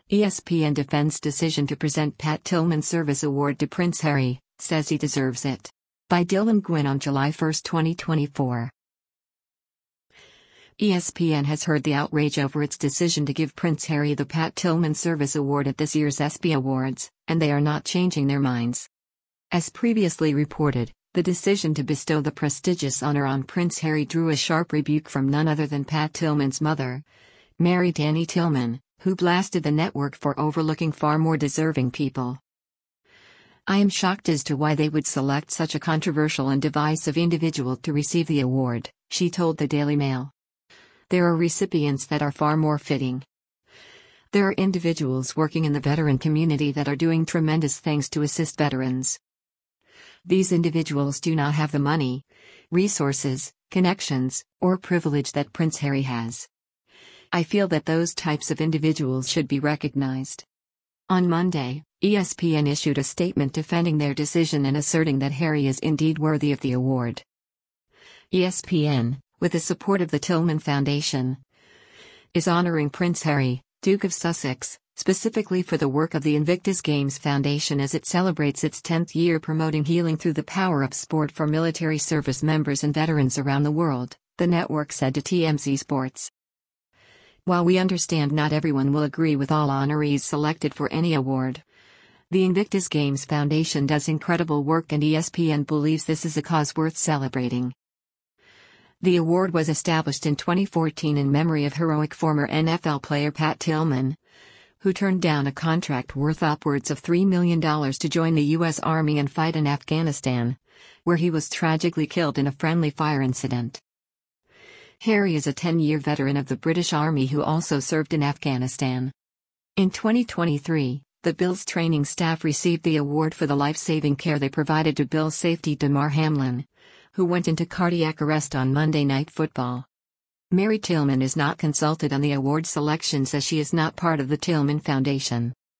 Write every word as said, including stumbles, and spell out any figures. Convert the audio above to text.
E S P N defends decision to present Pat Tillman Service Award to Prince Harry, says he deserves it. By Dylan Gwynn on July first, twenty twenty-four. E S P N has heard the outrage over its decision to give Prince Harry the Pat Tillman Service Award at this year's ESPY Awards, and they are not changing their minds. As previously reported, the decision to bestow the prestigious honor on Prince Harry drew a sharp rebuke from none other than Pat Tillman's mother, Mary Danny Tillman, who blasted the network for overlooking far more deserving people. "I am shocked as to why they would select such a controversial and divisive individual to receive the award," she told the Daily Mail. "There are recipients that are far more fitting. There are individuals working in the veteran community that are doing tremendous things to assist veterans. These individuals do not have the money, resources, connections, or privilege that Prince Harry has. I feel that those types of individuals should be recognized." On Monday, E S P N issued a statement defending their decision and asserting that Harry is indeed worthy of the award. E S P N, with the support of the Tillman Foundation, is honoring Prince Harry, Duke of Sussex, specifically for the work of the Invictus Games Foundation as it celebrates its tenth year promoting healing through the power of sport for military service members and veterans around the world, the network said to T M Z Sports. "While we understand not everyone will agree with all honorees selected for any award, the Invictus Games Foundation does incredible work and E S P N believes this is a cause worth celebrating." The award was established in twenty fourteen in memory of heroic former N F L player Pat Tillman, who turned down a contract worth upwards of three million dollars to join the U S Army and fight in Afghanistan, where he was tragically killed in a friendly fire incident. Harry is a ten-year veteran of the British Army who also served in Afghanistan. In twenty twenty-three, the Bills training staff received the award for the life-saving care they provided to Bills safety Damar Hamlin, who went into cardiac arrest on Monday Night Football. Mary Tillman is not consulted on the award selections as she is not part of the Tillman Foundation.